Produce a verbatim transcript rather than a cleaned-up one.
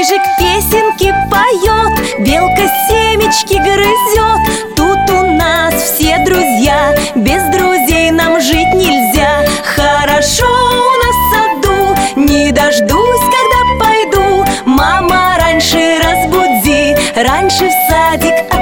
Рыжик песенки поет, белка семечки грызет. Тут у нас все друзья, без друзей нам жить нельзя. Хорошо у нас в саду, не дождусь, когда пойду. Мама, раньше разбуди, раньше в садик